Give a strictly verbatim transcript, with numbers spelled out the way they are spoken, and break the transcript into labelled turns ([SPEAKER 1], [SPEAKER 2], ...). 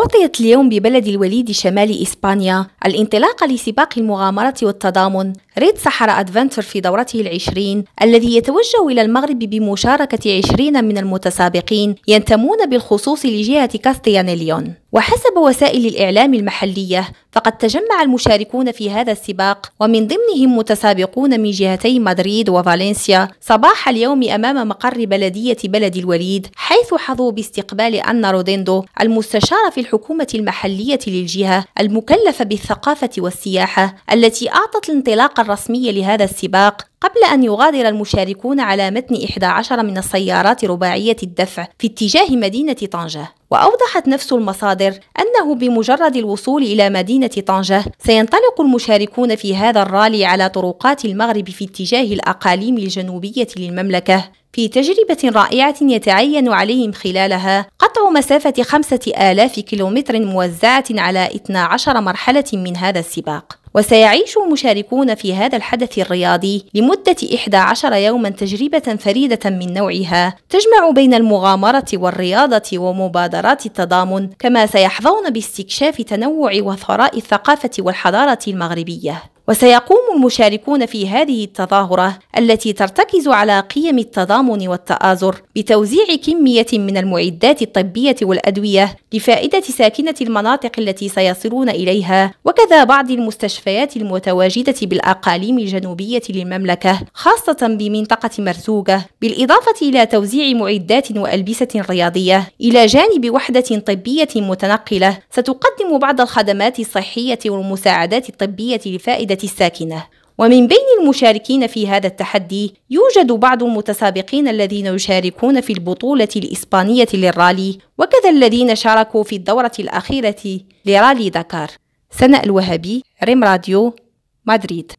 [SPEAKER 1] أعطيت اليوم ببلد الوليد شمال إسبانيا الانطلاقة لسباق المغامرة والتضامن ريد صحراء أدفنتشر في دورته العشرين، الذي يتوجه إلى المغرب بمشاركة عشرين من المتسابقين ينتمون بالخصوص لجهة كاستيان ليون. وحسب وسائل الإعلام المحلية، فقد تجمع المشاركون في هذا السباق ومن ضمنهم متسابقون من جهتي مدريد وفالنسيا صباح اليوم أمام مقر بلدية بلد الوليد، حيث حظوا باستقبال أنا روديندو المستشارة في الحكومة المحلية للجهة المكلفة بالثقافة والسياحة، التي أعطت الانطلاق الرسمي لهذا السباق قبل أن يغادر المشاركون على متن إحدى عشرة من السيارات رباعية الدفع في اتجاه مدينة طنجة. وأوضحت نفس المصادر أنه بمجرد الوصول إلى مدينة طنجة سينطلق المشاركون في هذا الرالي على طرقات المغرب في اتجاه الأقاليم الجنوبية للمملكة، في تجربة رائعة يتعين عليهم خلالها قطع مسافة خمسة آلاف كيلومتر موزعة على اثنتي عشرة مرحلة من هذا السباق. وسيعيش المشاركون في هذا الحدث الرياضي لمدة إحدى عشرة يوما تجربة فريدة من نوعها تجمع بين المغامرة والرياضة ومبادرات التضامن، كما سيحظون باستكشاف تنوع وثراء الثقافة والحضارة المغربية. وسيقوم المشاركون في هذه التظاهرة التي ترتكز على قيم التضامن والتآزر بتوزيع كمية من المعدات الطبية والأدوية لفائدة ساكنة المناطق التي سيصلون إليها، وكذا بعض المستشفيات المتواجدة بالأقاليم الجنوبية للمملكة خاصة بمنطقة مرزوقة، بالإضافة إلى توزيع معدات وألبسة رياضية، إلى جانب وحدة طبية متنقلة ستقدم بعض الخدمات الصحية والمساعدات الطبية لفائدة الساكنة. ومن بين المشاركين في هذا التحدي يوجد بعض المتسابقين الذين يشاركون في البطولة الإسبانية للرالي، وكذا الذين شاركوا في الدورة الأخيرة لرالي دكار. سناء الوهبي، ريم راديو، مدريد.